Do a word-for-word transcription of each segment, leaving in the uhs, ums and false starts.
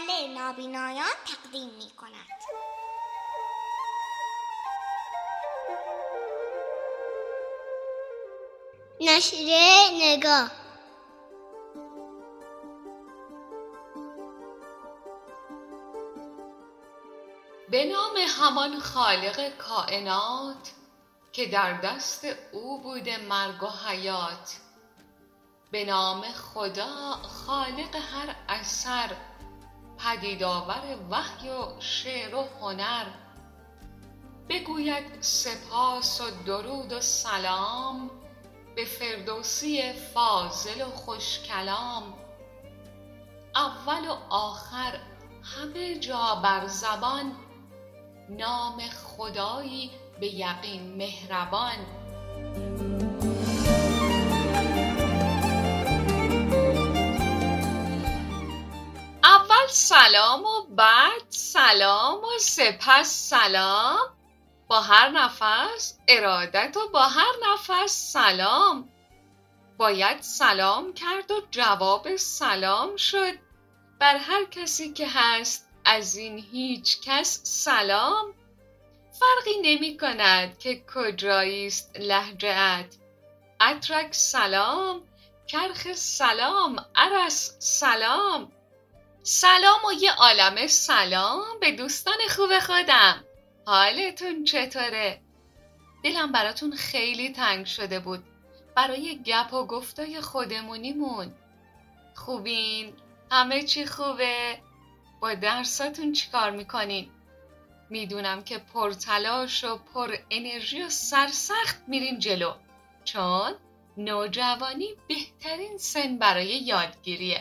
مجله نابینایان تقدیم می کند. نشریه نگاه. به نام همان خالق کائنات که در دست او بوده مرگ و حیات، به نام خدا خالق هر اثر، پدید آور وحی و شعر و هنر، بگوید سپاس و درود و سلام به فردوسی فاضل و خوش کلام. اول و آخر همه جا بر زبان، نام خدایی به یقین مهربان. اول سلام و بعد سلام و سپس سلام، با هر نفس ارادت و با هر نفس سلام. باید سلام کرد و جواب سلام شد، بر هر کسی که هست از این هیچ کس سلام. فرقی نمی کند که کجاییست لهجه‌ات، اترک سلام، کرخ سلام، ارس سلام. سلام و یه عالمه سلام به دوستان خوب خودم. حالتون چطوره؟ دلم براتون خیلی تنگ شده بود برای گپ و گفتای خودمونیمون. خوبین؟ همه چی خوبه؟ با درساتون چی کار میکنین؟ میدونم که پر تلاش و پر انرژی و سرسخت میرین جلو، چون نوجوانی بهترین سن برای یادگیریه.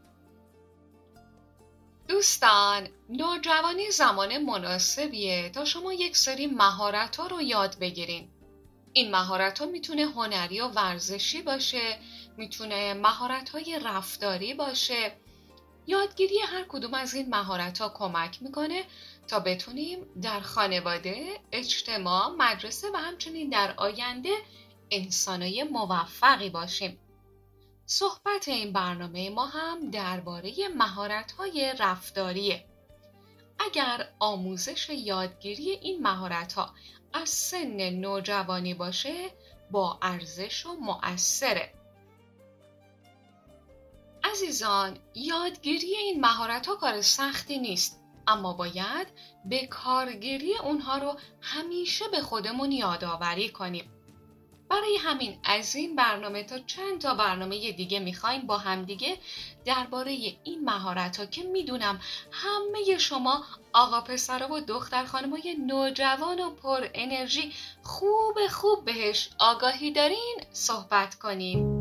دوستان، نوجوانی زمان مناسبیه تا شما یک سری مهارت‌ها رو یاد بگیرین. این مهارت‌ها میتونه هنری و ورزشی باشه، میتونه مهارت‌های رفتاری باشه. یادگیری هر کدوم از این مهارت‌ها کمک میکنه تا بتونیم در خانواده، اجتماع، مدرسه و همچنین در آینده انسانای موفقی باشیم. صحبت این برنامه ما هم درباره مهارت‌های رفتاریه. اگر آموزش یادگیری این مهارت‌ها از سن نوجوانی باشه، با ارزش و مؤثره. عزیزان، یادگیری این مهارت‌ها کار سختی نیست، اما باید به کارگیری اونها رو همیشه به خودمون یادآوری کنیم. برای همین از این برنامه تا چند تا برنامه دیگه میخوایم با هم دیگه درباره این مهارت‌ها که میدونم همه شما آقا پسرا و دختر خانمای نوجوان و پر انرژی خوب خوب بهش آگاهی دارین صحبت کنیم.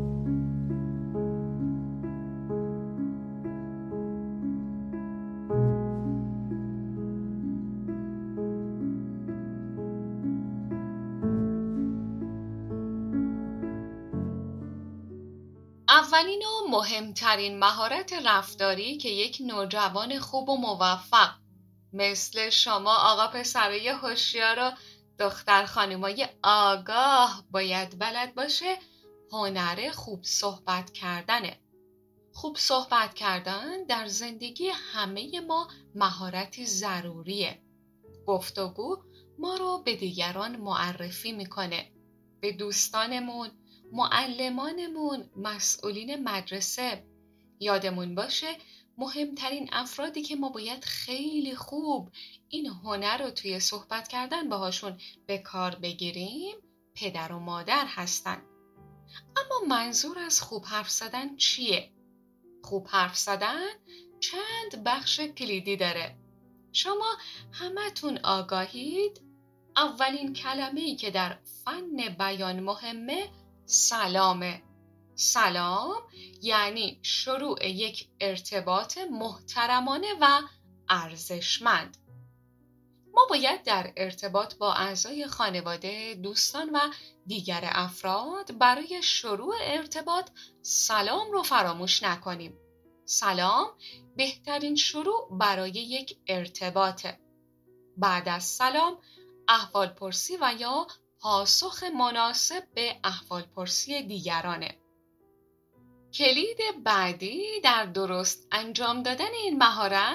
اولین و مهمترین مهارت رفتاری که یک نوجوان خوب و موفق مثل شما آقا پسرای هوشیار و دختر خانمای آگاه باید بلد باشه، هنر خوب صحبت کردنه. خوب صحبت کردن در زندگی همه ما مهارتی ضروریه. گفتگو ما رو به دیگران معرفی میکنه، به دوستانمون، معلمانمون، مسئولین مدرسه. یادمون باشه مهمترین افرادی که ما باید خیلی خوب این هنر رو توی صحبت کردن باهاشون به کار بگیریم پدر و مادر هستن. اما منظور از خوب حرف زدن چیه؟ خوب حرف زدن چند بخش کلیدی داره. شما همتون آگاهید اولین کلمه‌ای که در فن بیان مهمه سلامه. سلام یعنی شروع یک ارتباط محترمانه و ارزشمند. ما باید در ارتباط با اعضای خانواده، دوستان و دیگر افراد برای شروع ارتباط سلام رو فراموش نکنیم. سلام بهترین شروع برای یک ارتباطه. بعد از سلام احوالپرسی و یا پاسخ مناسب به احوالپرسی دیگرانه. کلید بعدی در درست انجام دادن این مهارت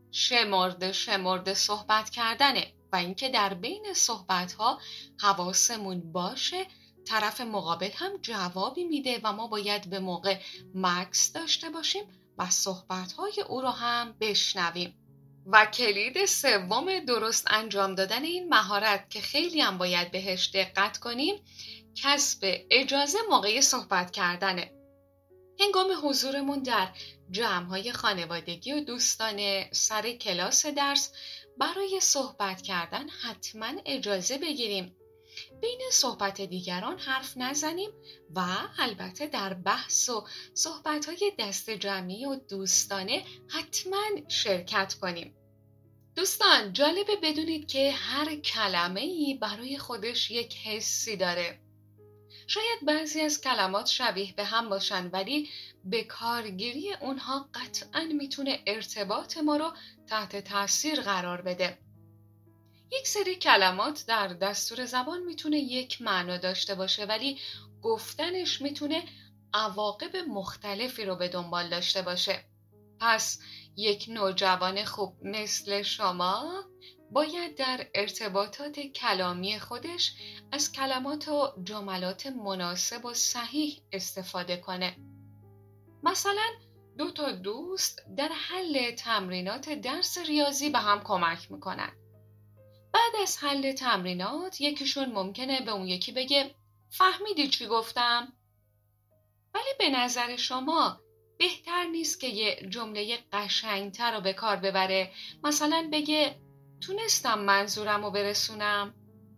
شمرده شمرده صحبت کردنه و اینکه در بین صحبت‌ها حواسمون باشه طرف مقابل هم جوابی میده و ما باید به موقع مکث داشته باشیم و صحبت‌های او رو هم بشنویم. و کلید سوم درست انجام دادن این مهارت که خیلی هم باید بهش دقت کنیم، کسب اجازه موقع صحبت کردنه. هنگام حضورمون در جمع‌های خانوادگی و دوستانه سر کلاس درس برای صحبت کردن حتما اجازه بگیریم. بین صحبت دیگران حرف نزنیم و البته در بحث و صحبت‌های دست جمعی و دوستانه حتما شرکت کنیم. دوستان، جالبه بدونید که هر کلمه‌ای برای خودش یک حسی داره. شاید بعضی از کلمات شبیه به هم باشن ولی به کارگیری اونها قطعاً میتونه ارتباط ما رو تحت تاثیر قرار بده. یک سری کلمات در دستور زبان میتونه یک معنا داشته باشه ولی گفتنش میتونه عواقب مختلفی رو به دنبال داشته باشه. پس یک نوجوان خوب مثل شما باید در ارتباطات کلامی خودش از کلمات و جملات مناسب و صحیح استفاده کنه. مثلا دو تا دوست در حل تمرینات درس ریاضی به هم کمک میکنن. بعد از حل تمرینات یکیشون ممکنه به اون یکی بگه فهمیدی چی گفتم؟ ولی به نظر شما بهتر نیست که یه جمله قشنگتر رو به کار ببره؟ مثلا بگه تونستم منظورم رو برسونم؟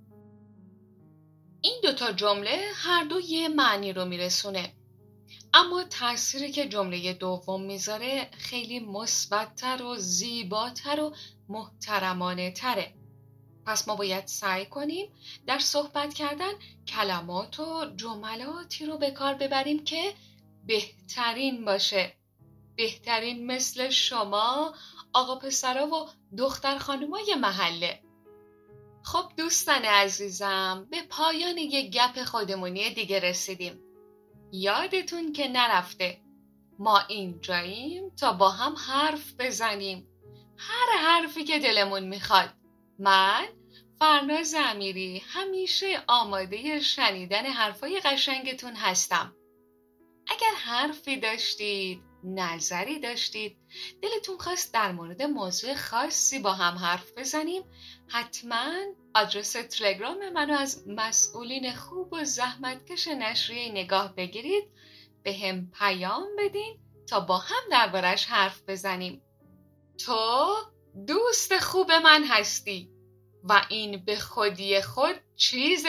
این دوتا جمله هر دو یه معنی رو میرسونه، اما تأثیری که جمله دوم میذاره خیلی مثبت‌تر و زیباتر و محترمانه تره. پس ما باید سعی کنیم در صحبت کردن کلمات و جملاتی رو به کار ببریم که بهترین باشه. بهترین مثل شما آقا پسرا و دختر خانومای محله. خب دوستان عزیزم، به پایان یک گپ خودمونی دیگه رسیدیم. یادتون که نرفته ما اینجاییم تا با هم حرف بزنیم، هر حرفی که دلمون میخواد. من فرناز امیری همیشه آماده شنیدن حرفای قشنگتون هستم. اگر حرفی داشتید، نظری داشتید، دلتون خواست در مورد موضوع خاصی با هم حرف بزنیم، حتما آدرس تلگرام منو از مسئولین خوب و زحمتکش نشریه نگاه بگیرید، به هم پیام بدین تا با هم دربارش حرف بزنیم. تو دوست خوب من هستی و این به خودی خود چیز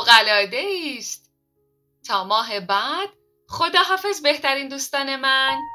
فوق‌العاده است. تا ماه بعد، خداحافظ بهترین دوستان من.